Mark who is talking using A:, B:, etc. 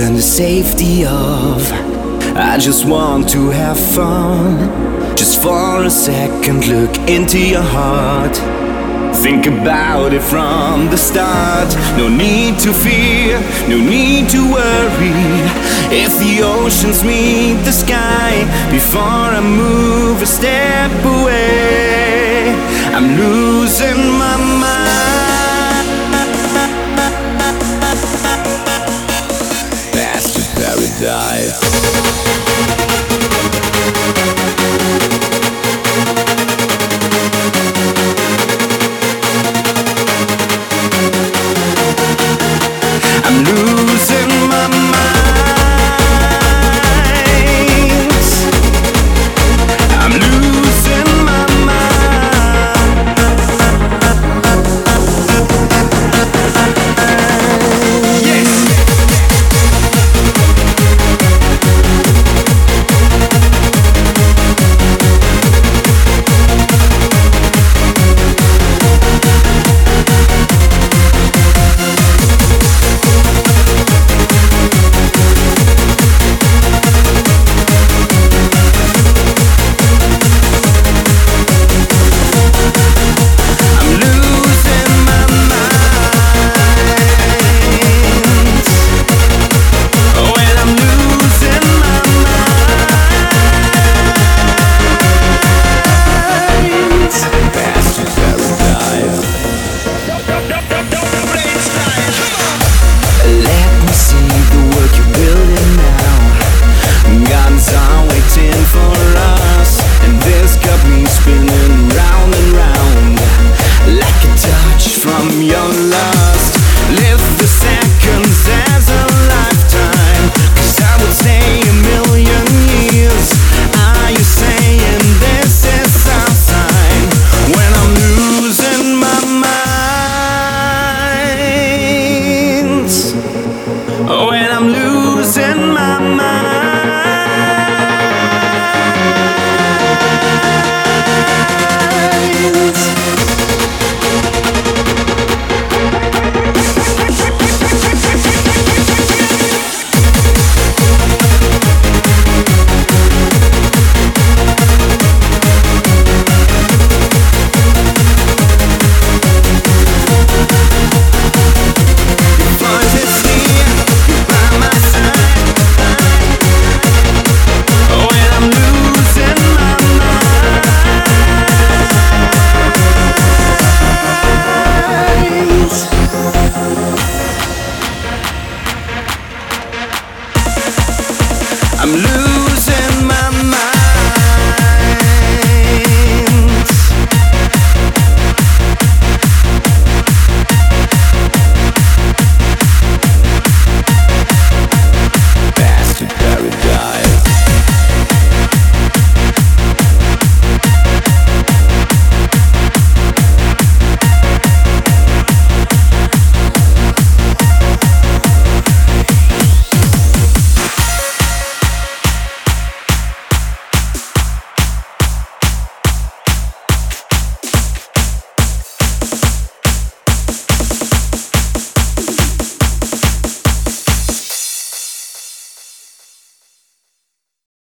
A: turn the safety off. I just want to have fun. Just for a second, look into your heart. Think about it from the start. No need to fear, no need to worry. If the oceans meet the sky, before I move a step away, I'm losing my mind. That's the paradise. I'm losing my mind. I'm losing my mind. Yes. When I'm losing my mind. I'm losing